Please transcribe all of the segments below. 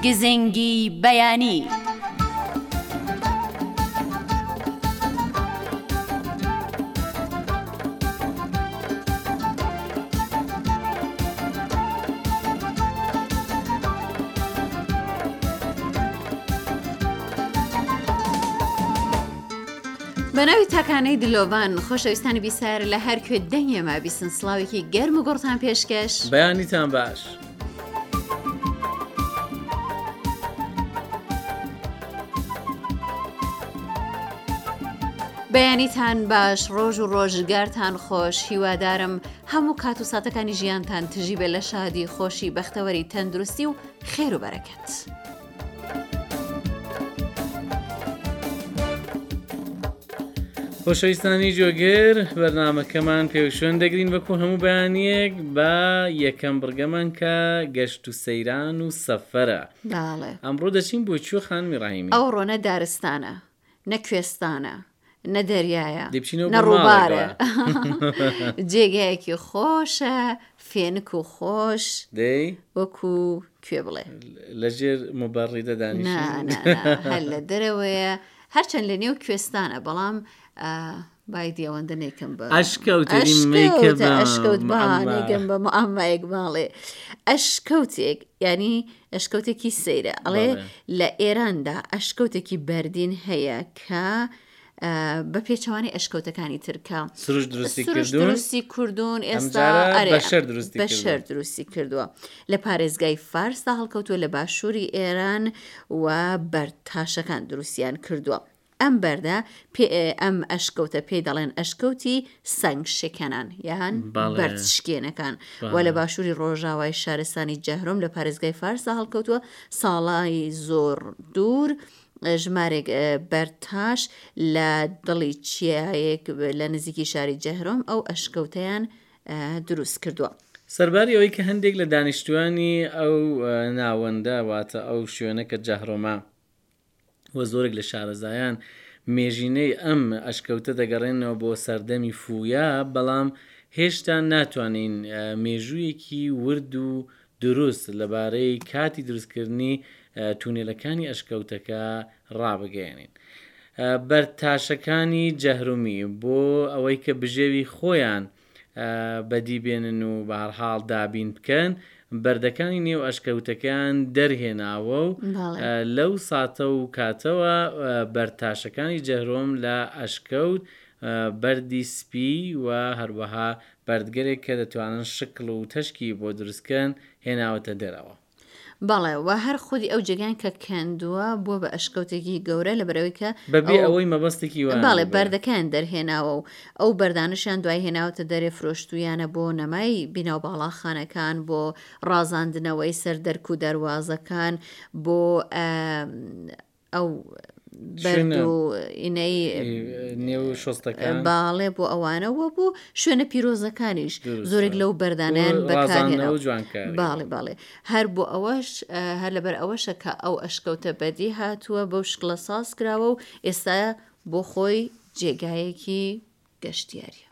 گزنگی بەیانی. بەناوی تاکانەی دلۆڤان خۆشەویستانی بیسار لە هەر کوێ دەنگێمە بیستن سڵاوێکی گەرم و گۆڕتان پێشکەش بەیانیتان باش. بەیانیتان باش، ڕۆژ و ڕۆژگارتان خۆش، هیوادارم هەموو کات و ساتەکانی ژیانتان تژی بێ لە شادی، خۆشی، بەختەوەری، تەندروستی و خێر و بەرەکەت. خۆشەویستانی جۆگەر، بەرنامەکەمان پێوشێن دەگرین وەکو هەموو بەیانیەک بە یەکەم بڕگەمان کە گەشت و سەیران و سەفەرە. ئەمڕۆ دەچین بۆ کوێ خانمی ڕاهیمی؟ ئەو ڕۆنە دارستانە، نە کوێستانە، نە دەریایە، نە ڕووبارە، جێگایەکی خۆشە، فێنک و خۆش، وەکو کوێ بڵێ لەژێر مۆبەڕی دەدانیشی؟ هەر لە دەرەوەیە، هەرچەند لە نێو کوێستانە، بەڵام بایدی ئەوەندە نێکم بە ئەشکەوت بانێگەم بە ئەمایەک ماڵێ ئەشکەوتێک، ینی ئەشکەوتێکی سەیرە. ئەڵێ لە ئێراندا ئەشکەوتێکی بەردین هەیە کە بە پێچەوانی ئەشکەوتەکانی ترکە سروش دروستی کردوون، ئێستا بەشەر دروستی کردووە. لە پارێزگای فارسدا هەڵکەوتووە، لە باشووری ئێران و بەرتاشەکان دروستیان کردووە. ئەم بەردە ئەم ئەشکەوتە پێی دەڵێن ئەشکەوتی سەنگ شکێنان یان بەرچشکێنەکان، و لە باشووری ڕۆژاوای شارستانی جەهرۆم لە پارێزگای فارسدا هەڵکەوتووە. ساڵای زۆر دوور ژمارێک بەرتاش لە دڵی چیایەک لە نزیکی شاری جەهرۆم ئەو ئەشکەوتەیان دروست کردووە. سەرباری ئەوەی کە هەندێک لە دانیشتوانی ئەو ناوەندە واتە ئەو شوێنە کە جەهرۆمە و زۆرێک لە شارەزایان مێژینەی ئەم ئەشکەوتە دەگەڕێنەوە بۆ سەردەمی فوویا، بەڵام هێشتا ناتوانین مێژوویەکی ورد و دروست لەبارەی کاتی دروستکردنی تونێلەکانی ئەشکەوتەکە ڕابگەێنین. بەرتاشەکانی جەهرومی بۆ ئەوەی کە بژێوی خۆیان بەدیبێنن و بە هەرحاڵ دابین بکەن، بەردەکانی نێو ئەشکەوتەکان دەرهێناوە و لەو ساتە و کاتەوە بەرتاشەکانی جەهرۆم لە ئەشکەوت بەردی سپی و هەروەها بەردگەرێک کە دەتوانن شکل و تەشکی بۆ دروستکەن هێناوەتە دەرەوە. بەڵێ و هەر خودی ئەو جێگان کە کەندووە بۆ بە ئەشکەوتێکی گەورە لە بەرەوەی کە بەبێ ئەوەی مەبەستێکی باڵێ بەردەکان دەرهێناوە و ئەو بەردانشیان دوای هێناوەتە دەرێ فرۆشتویانە بۆ نەمای بیناو باڵاخانەکان، بۆ ڕازاندنەوەی سەر دەرک و دەواازەکان، بۆ ئەو بەرد و ئینەی نێو شۆستەکان، باڵێ بۆ ئەوانەوە بوو شوێنە پیرۆزەکانیش زۆرێک لەو بەردانیان بەکارهێناوە. باڵێ هەر بۆ ئەوەش هەر لەبەر ئەوەشە کە ئەو ئەشکەوتە بەدی هاتووە بەو شکڵە ساز کراوە و ئێستا بۆ خۆی جێگایەکی گەشتیاریە.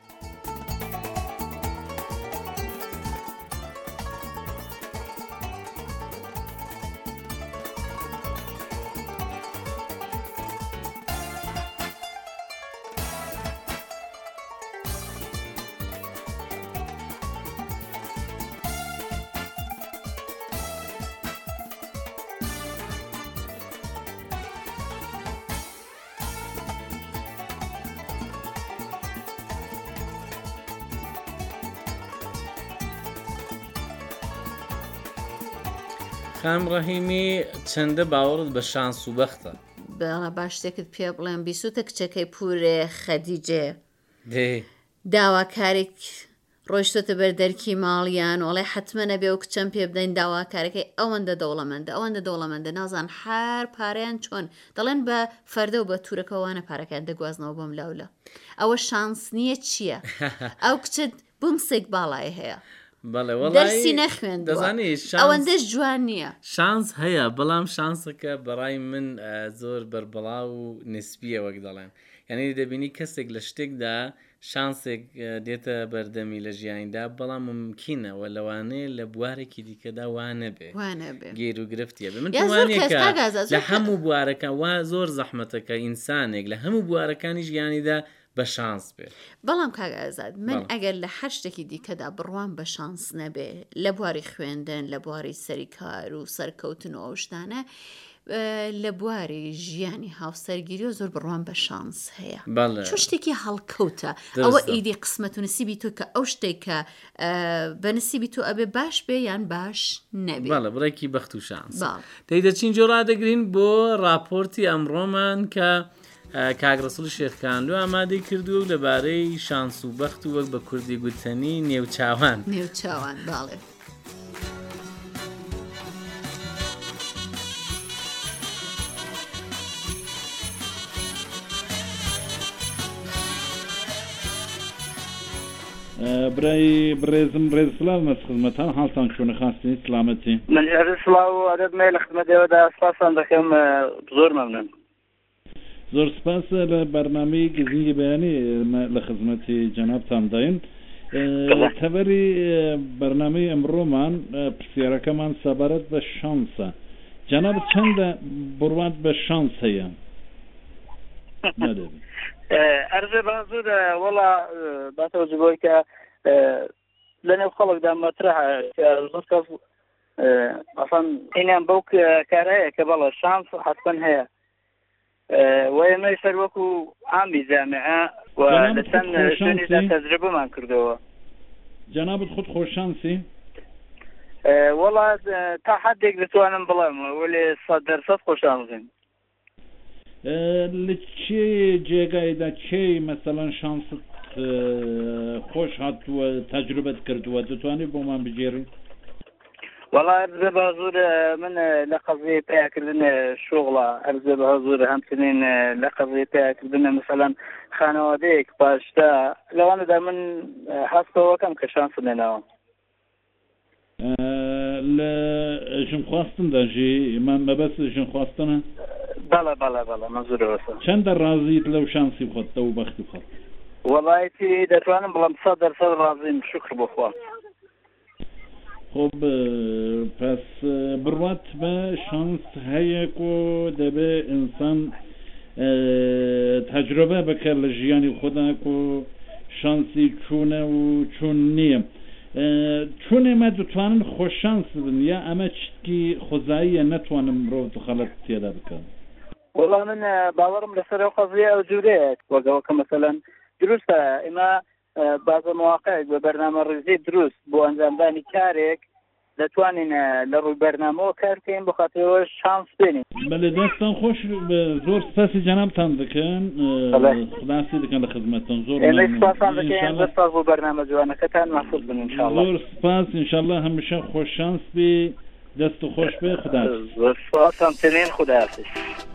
خام ڕەهیمی چەندە باوەڕت بە شانس و بەختە؟ باش شتێکت پێ بڵێم، بیسوتە کچەکەی پورێ خەدیجێ داواکارێک ڕۆیشتۆتە بەر دەرکی ماڵیان، وڵێ حتممە نەبێ و کچەم پێ بدەین داواکارەکەی ئەوەندە دەوڵەمەندە نازان هەر پارەیان چۆن دەڵێن بە فەردە و بە تورەکەوانە پارەکەیان دەگوازنەوە بۆم لاولە. ئەوە شانس نییە چییە؟ ئەو کچت بمسێک باڵای هەیە، دەرسی نەخوێندوە، ئەوەندەش جوان نییە. شانس هەیە، بەڵام شانسەکە بەڕای من زۆر بەربەڵاو و نسبیە وەک دەڵێن. یعنی دەبینی کەسێک لە شتێکدا شانسێک دێتە بەردەمی لە ژیانیدا بەڵام ممکنەوە لەوانەیە لە بوارێکی دیکەدا وانە بێ گیر و گرفتیە بێ. من توانێکە لە هەموو بوارەکە وا زۆر زەحمەتەکە ئینسانێک لە هەموو بوارەکانی ژیانیدا بە شانس بێ. بەڵام کاک ئازاد من ئەگەر لە هەر شتێکی دیکەدا بڕوان بە شانس نەبێ لە بواری خوێندن لە بواری سەریکار و سەرکەوتن و ئەو شتانە لە بواری ژیانی هاوسەرگیری و زۆر بڕوان بە شانس هەیە چۆن شتێکی هەڵکەوتە ئەوە ئیدی قسمەت و نسیبی تۆ کە ئەو شتێکە بە نسیبی تۆ ئەبێ باش بێ یان باش نەبێ. بەڵێ بڕێکی بەخت و شانس. دەیدەچین جۆ ڕادەگرین بۆ راپۆرتی ئەمڕۆمان کە کاک ڕەسوڵ شێخکانلو ئامادەی کردو و لەبارەی شانس و بەخت و وەک بە کوردی گوتنی نێوچاوان باڵێ. برای برێزم ڕێزسلااو مەس خزمەتان حاڵتان چۆنە خاستنی سلامەتی من سلااو ئەرێمێ لە خزمەتەوەدا سپاسان دەکەم زۆر مەمنون. زۆر سپاس لە بەرنامەی گزنگی بەیانی لە خزمەتی جەنابتان داین. تەبەری بەرنامەی ئەمڕۆمان پرسیارەکەمان سەبارەت بە شانسە. جەنابەت چەندە بڕوات بە شانس هەیە؟ ئەرزێ بازور وەڵا باتەوەجه بۆی کە لەنێو خەڵکدا مەترەحە زۆر کەس ئەسڵەن ئینیان بەو کارەیە کە بەڵێ شانس حتمەن هەیە وەیەمەی سەر وەکو عامی جامعە و لە چەند شوێنیدا تەجربەمان کردەوە. جەنابەت خۆت خۆششانسی؟ وەڵا تا حدێک دەتوانم بڵێم وەلێ 100% خۆششانسیم. لە چێ جێگایدا چێ مەسەڵەن شانست خۆش هاتووە تەجروبەت کردووە دەتوانێت بۆمان بجێڕی؟ وەڵا ئەرزێ بازور من لە قەزەی پیاکردن شغڵە ئەرزێ بازور هەمچنین لە قەزەی پیاکردن مەسەڵەن خانەوادەیەک باشتا لەوانەدا من هەستەوەکەم کە شانس نێناوە. لە ژنخواستندا ژی مەبەست ژنخواستنە؟ بەڵێ مەزورەوەسە. چەندە ڕازیت لەو شانسی خۆت و بەختی خۆت؟ وەڵایەتی دەتوانم بڵم 100% ڕازیم شکر بۆخوا. خۆب پس بڕوات بە شانس هەیەک و دەبێ ئینسان تەجربە بکە لە ژیانی خۆداک و شانسی چوونە و چوون نییە. چون ئێمە دەتوانن خۆششانس بن یا ئەمە چتکی خۆزاییە نەتوانم مرۆڤ خەڵەت تێدا بکەم؟ وەڵا من باوەڕم لەسەر ئەو قەزیە ئەو جوورەیە وەگەوە کە مەسەلەن دروستە ئێمە بازە مواقعێک بە بەرنامە ڕێزی دروست بۆ ئەنجامدانی کارێک دەتوانین لە ڕووی بەرنامەوە کار بکەین بۆ خاطرەوە شانس بێنین. بەڵێ دەستان خۆش زۆر سپاسی جەنابتان دەکەن خداسی دەکەن لە خزمەتتان زۆر سپاسان دەکەین زۆر سپاس بۆ بەرنامە جوانەکەتان مەسعود بن ئینشاءالله. زۆر سپاس ئینشاءالله هەمیشە خۆش شانس بێ دەست و خۆش بێ خداحافظ. زۆر سپاس هەمچنین خداحافظ.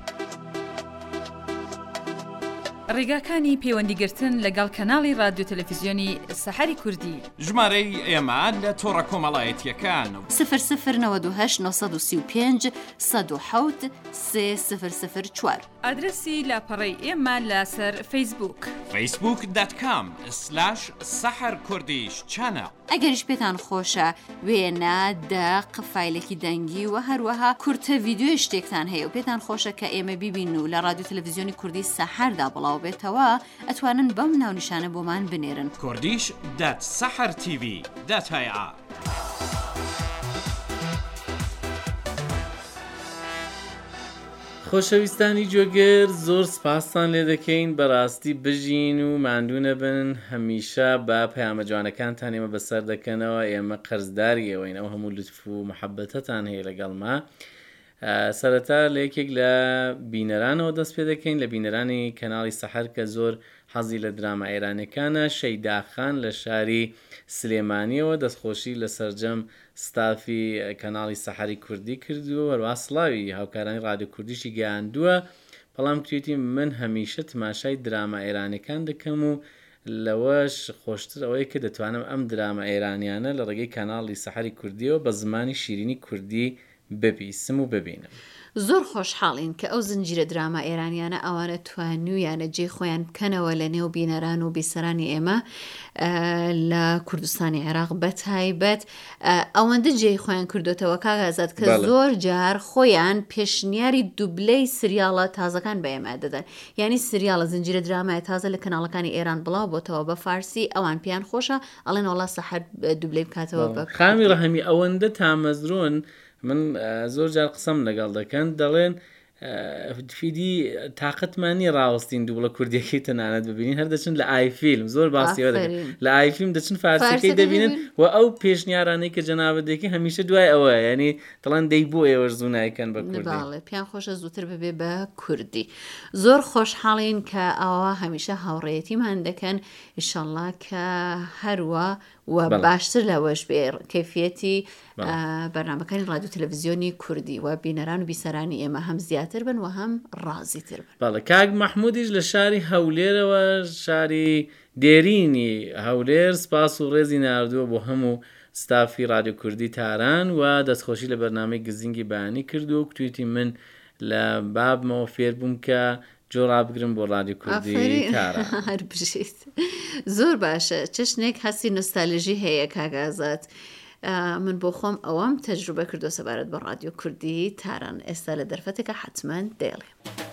ڕێگاکانی پەیوەندیگرتن لەگەڵ کەناڵی رادیۆ تەلەڤیزیۆنی سەحەری کوردی ژمارەی ئێمە لە تۆڕە کۆمەڵایەتیەکان 0092 935 107 3004 ئادرسی لاپەڕەی ئێمە لەسەر فەیسبووک facebook.com/saharkurdish ئەگەریش پێتان خۆشە وێنە دەق فایلێکی دەنگی و هەروەها کورتە ڤیدیۆی شتێکتان هەیە و پێتان خۆشە کە ئێمە بیبین و لە رادیۆ تەلەڤیزیۆنی کوردی سەحەردا بڵاو بێتەوە ئەتوانن بەم ناونیشانە بۆمان بنێرن kurdish.sahartv.ir. خۆشەویستانی جۆگەر زۆر سپاسان لێ دەکەین بەڕاستی بژین و ماندوو نەبن هەمیشە بە پەیامە جوانەکانتان ئێمە بەسەر دەکەنەوە ئێمە قەرزداری ئەوەین ئەو هەموو لوتف و محەبەتەتان هەیە لەگەڵما. سەرەتا لە یەکێک لە بینەرانەوە دەست پێ دەکەین لە بینەرانی کەناڵی سەحەر کە زۆر حەزی لە دراما ئێرانیەکانە شەیداخان لە شاری سلێمانیەوە دەستخۆشی لە سەرجەم ستافی کەناڵی سەحەری کوردی کردووە هەروە سڵاوی هاوکارانی رادیۆ کوردیشی گەیاندووە بەڵام کوێتی من هەمیشە تماشای دراما ئێرانیەکان دەکەم و لەوەش خۆشتر ئەوەی کە دەتوانم ئەم دراما ئێرانیانە لە ڕێگەی کەناڵی سەحەری کوردیەوە بە زمانی شیرینی کوردی ببیسم و ببینم. زۆر خۆشحاڵین کە ئەو زنجیرە دراما ئێرانیانە ئەوانە توانویانە جێ خۆیان بکەنەوە لە نێو بینەران و بیسەرانی ئێمە لە کوردستانی عێراق بەتایبەت ئەوەندە جێ خۆیان کردوتەوە کاغازات کە زۆر جار خۆیان پێشنیاری دوبلەی سریاڵە تازەکان بە ئێمە دەدەن، یعنی سریاڵە زنجیرە درامای تازە لە کەناڵەکانی ئێران بڵاو بۆتەوە بە فارسی، ئەوان پێیان خۆشە ئەڵێن وەڵا سەحەر دوبلەی بکاتەوە بە خامی ڕەحەمی ئەوەندە تامەزرۆن. من زۆر جار قسەم لەگەڵ دەکەن دەڵێن فیدی تااقەتمانی ڕاوەستین دووڵە کوردیەکەی تەنانەت ببینین هەر دەچن لە ئایفیلم زۆر باسیەوە لە ئایفیلم دەچن فارسیەکەی دەبینن و ئەو پێشنیارانەی کە جەنابەتێکی هەمیشە دوای ئەوە یعنی دەڵێن دەی بۆ ئێوەش زوو نایکەن بە کوردی پیان خۆشە زووتر ببێ بە کوردی. زۆر خۆشحاڵین کە ئەوە هەمیشە هاوڕێیەتیمان دەکەن ئینشەڵڵا کە هەروە و باشتر لەوەش بێ کەفیەتی بەرنامەکانی ڕادیۆ تەلەڤیزیۆنی کوردی و بینەران و بیسەرانی ئێمە هەم زیاتر بن و هەم ڕازیتر بن. بەڵێ کاک مەحموودیش لە شاری هەولێرەوە شاری دێرینی هەولێر سپاس و ڕێزی ناردووە بۆ هەموو ستافی ڕادیۆ کوردی تاران و دەستخۆشی لە بەرنامەی گزینگی بەیانی کردو و کتویتی من لە بابمەوە فێر بووم کە جۆڕا بگرم بۆ ڕادیۆ کوردی تاران. هەر بژیت زۆر باشە چشنێک هەستی نۆستالژی هەیە کاگازات. من بۆ خۆم ئەوەم تەجروبە کردو سەبارەت بە ڕادیۆ کوردی تاران ئێستا لە دەرفەتێکە حتمما دێڵێ.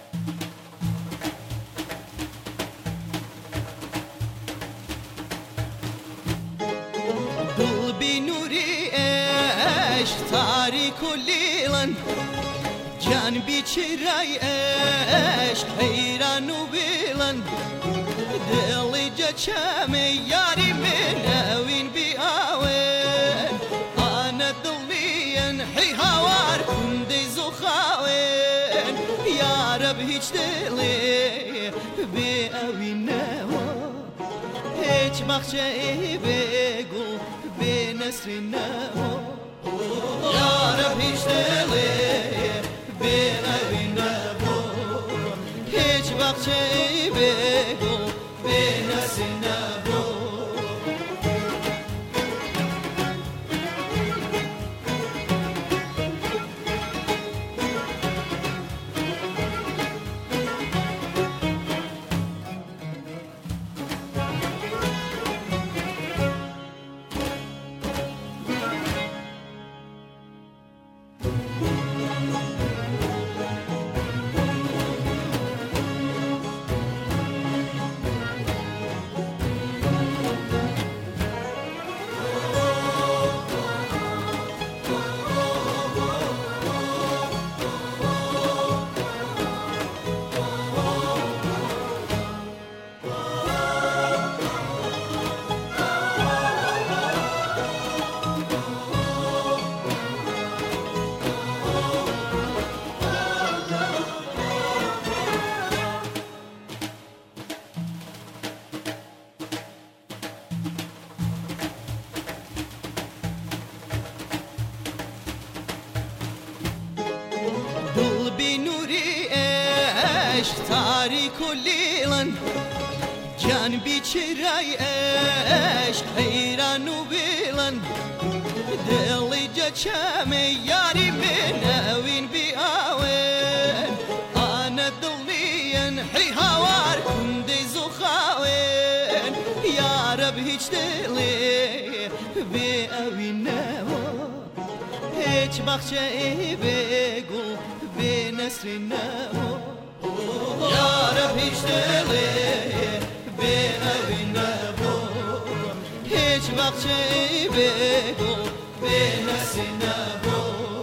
دڵبی نوری عشق تاریک و لیڵن جانبی چرای عشق حیران و بیڵن دڵی جەچەمە یاری من ئەوین بی ئاوێن ئانە دڵنیەن حی هاوار کوندەی زۆخاوێن یارەب هیچ دڵێ بێ ئەوینەوە هیچ بەخچەی بێگوڵ بێ نەسرینەوە یارەب هیچ دڵێ بێ ئەوینەوە هیچ بەخچەی بێگوڵ بێ نەسرینەوە. تاریک و لیڵن جانبی چرای عشق حیران و بیڵن دڵی جەچەمە یاری من ئەوین بی ئاوێن ئانە دڵنیەن حی هاوار کوندەی زۆخاوێن یارەب هیچ دڵێ بێ ئەوینەوە هیچ بەخچەی بێگوڵ بێ نەسرینەوە یارەب هیچ دڵێ بێ ئەوینەوە هیچ بەخچەی بێگوڵ بێ نەسرینەوە.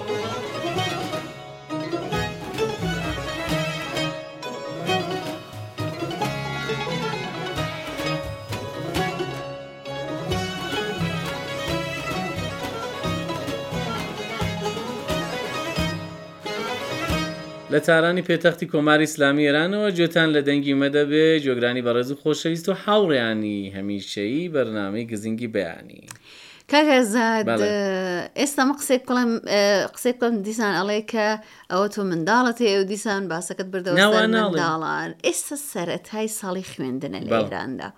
لە تارانی پێتەختی کۆماری ئیسلامی ئێرانەوە گوێتان لە دەنگی مەدەبێ جۆگرانی بەڕێز و خۆشەویست و هاوڕێیانی هەمیشەیی بەرنامەی گزینگی بەیانی. کاگازاد ئێستا مە قسێک بڵێم دیسان ئەڵێ کە ئەوە تۆ منداڵت هەیە و دیسان باسەکەت بردەوە منداڵان ئێستا سەرەتای ساڵی خوێندنە لە ئێراندا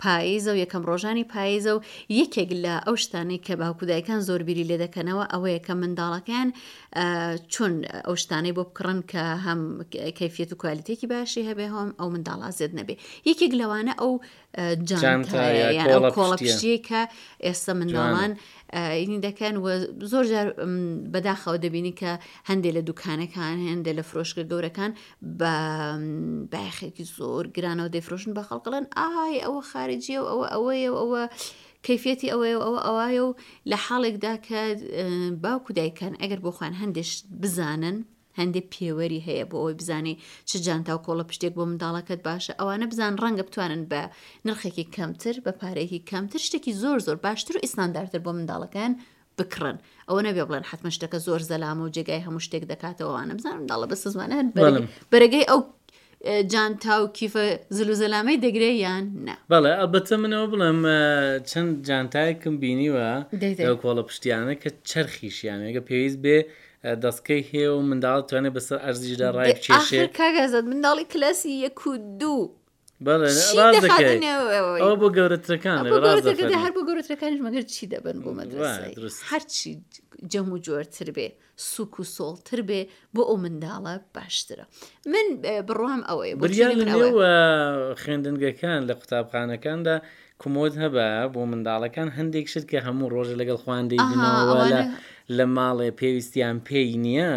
پاییزە و یەکەم ڕۆژانی پاییزە و یەکێک لە ئەو شتانەی کە باوکودایەکان زۆر بیری لێ دەکەنەوە ئەوەیە کە منداڵەکان چۆن ئەو شتانەی بۆ بکڕن کە هەم کەیفیەت و کوالیتێکی باشی هەبێ هەم ئەو منداڵە زێد نەبێ. یەکێک لەوانە ئەو جانتایە یان ئەو کۆڵە پشتیە کە ئێستا منداڵان اینی دەکەن و زۆر جار بەداخەوە دەبینی کە هەندێک لە دوکانەکان هەندێک لە فرۆشگە گەورەکان بە بایەخێکی زۆر گرانەوە دەیفرۆشن بە خەڵکڵن ئای ئەوە خارجیە و ئەوەیە و ئەوە کەیفێتی ئەوەیە و ئەوایە و لە حاڵێکدا کە باوکو دایکان ئەگەر بۆ خوان هەندێک بزانن هەندێک پێوەری هەیە بۆ ئەوی بزانێ چ جانتا و کۆڵە پشتێک بۆ منداڵەکەت باشە ئەوانە بزان ڕەنگە بتوانن بە نرخێکی کەمتر بە پارەیەکی کەمتر شتێکی زۆر زۆر باشتر و ئیساندارتر بۆ منداڵەکان بکڕن. ئەوە نەبێ بڵێن حتممە شتەکە زۆر زەلامە و جێگای هەموو شتێک دەکاتەوەوانە بزانم منداڵە بە سزمانە بەرەگەی ئەو جانتا و کیفە زل و زەلامەی دەگرێ یان نا. بەڵێ ئەلبەتە منەوە بڵێم چەند جانتایەکم بینیوە ئەو کۆڵە پشتیانە کە چەرخیشیانە ئەگە پێویست بێ دەستکەی هەیە و منداڵ توانێت بەسەر ئەرزیشدا ڕای بچێشێ. کاگازات منداڵی کلاسی 1 و 2 ڕاز دەکەیت ئەوە بۆ گەورەترەکان هەر بۆ گەورەترەکانیش مەگەر چی دەبن بۆ مەدرسەی هەرچی جەم و جۆرتر بێ سوک و سۆڵتر بێ بۆ ئەو منداڵە باشترە. من بڕوام ئەوەیە بریان لەنێو خوێندنگەکان لە قوتابخانەکاندا کۆمۆد هەبە بۆ منداڵەکان هەندێک شت کە هەموو ڕۆژە لەگەڵ خواندەی بنەوە لە ماڵێ پێویستیان پێی نییە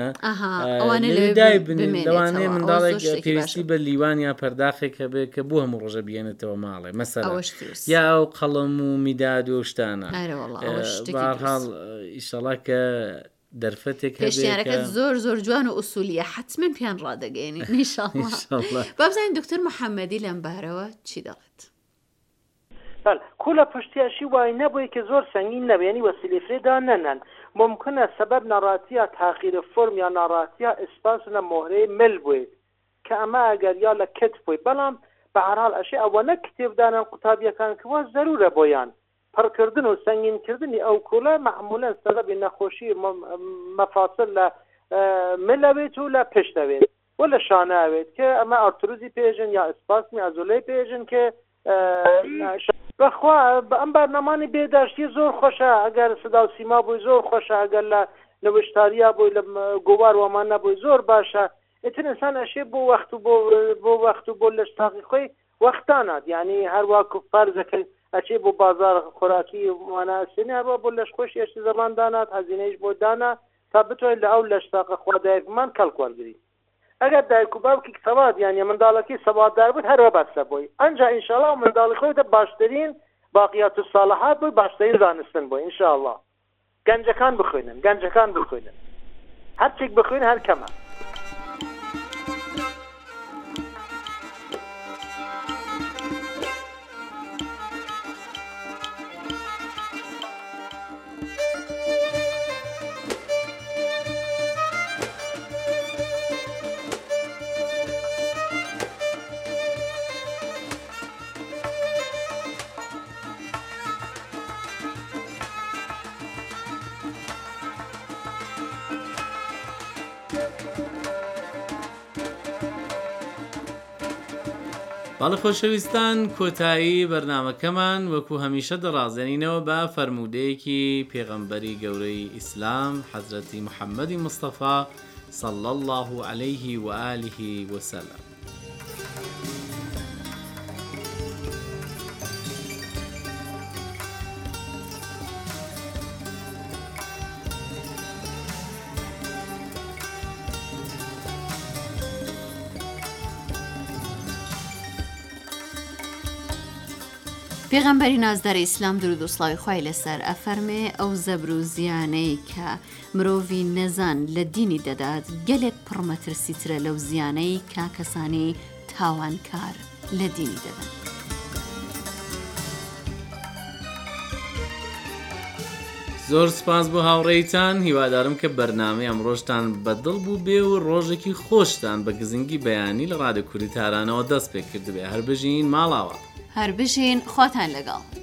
لەوانەیە منداڵێک پێویستی بە لیوان یا پەرداخێک هەبێ کە بۆ هەموو ڕۆژە بێنێتەوە ماڵێ مەسەلا یا ئەو قەڵەم و میداد و شتانە بەهەرحاڵ ئیشەڵا کە دەرفەتێک پێشیارەکە زۆر زۆر جوان و ئوسولیە حتمما پیان ڕادەگەێنی ئینشاءالله. بابزانین دکتۆر محەممەدی لەم بارەوە چی دەڵێت؟ کولە پشتیاشی وای نەبووی کە زۆر سەنگین نەبێنی وەسیلەفرێدا نەنەن ممکنە سبب ناڕاتیە تاخیر فرم یا ناڕاتیە ئسپاس لە مۆهرەی مل بووێت کە ئەمە ئەگەر یا لە کت بووی بەڵام بەهەرحاڵ ئەشێ ئەوەنە کتێبدانن قوتابیەکان کەوا زەرورە بۆیان پڕکردن و سەنگینکردنی ئەو کولە معمولەن سەبەبی نەخۆشی مەفاسل لە ملەوێت و لە پشتەوێت و لە شانەوێت کە ئەمە ئارتروزی پێژن یا ئسپاسمی ئەزۆلەی پێژن کە بەخوا ئەم بەرنامانی بێداشتی زۆر خۆشە ئەگەر سدا و سیما بووی زۆر خۆشە ئەگەر لە نەوشتاریە بووی لە گۆوار وەمان نەبووی زۆر باشە ئیتر ئینسان ئەشێ بۆ وەخت و بۆ وەخت و بۆ لەشتاقی خۆی وەختانات یعنی هەروە فەرزەکە ئەچێ بۆ بازار خۆراکی واناسێنی هەروە بۆ لەش خۆشی ئەشتی زەمان دانات هەزینەیش بۆ دانا تا بتوانێت لە ئەو لەشتاقە خوادایەکمان کەڵکوەرگری. ئەگەر دایک و باوکی سەواد یان منداڵەکەی سەواددار بوویت هەروە بەسە بووی ئەنجا ئینشاءالله و منداڵی خۆی دە باشترین باقیات الصالحات بووی باشترین زانستن بووی ئینشاءالله. گەنجەکان بخوێنن هەرچێک بخوێن هەر کەمە. باڵە خۆشەویستان کۆتایی بەرنامەکەمان وەکو هەمیشە دەڕازێنینەوە بە فەرموودەیەکی پێغەمبەری گەورەی ئیسلام حەزرەتی محەممەدی مستەفا صلی الله عليه و آله وسلم. پێغەمبەری نازدار ئیسلام درود و سڵاوی خوای لەسەر ئەفەرمێ ئەو زەبر و زیانەی کە مرۆڤی نەزان لە دینی دەدات گەلێک پڕمەترسیترە لەو زیانەی کە کەسانی تاوانکار لە دینی دەدات. زۆر سپاس بۆ هاوڕێیتان هیوادارم کە بەرنامەی ئەمڕۆژتان بەدڵ بوو بێ و ڕۆژێکی خۆشتان بە گزنگی بەیانی لە ڕادیۆ کوردی تارانەوە دەست پێ کردبێ. هەر بژین ماڵاوە هەر بژین خۆتان لەگەڵ.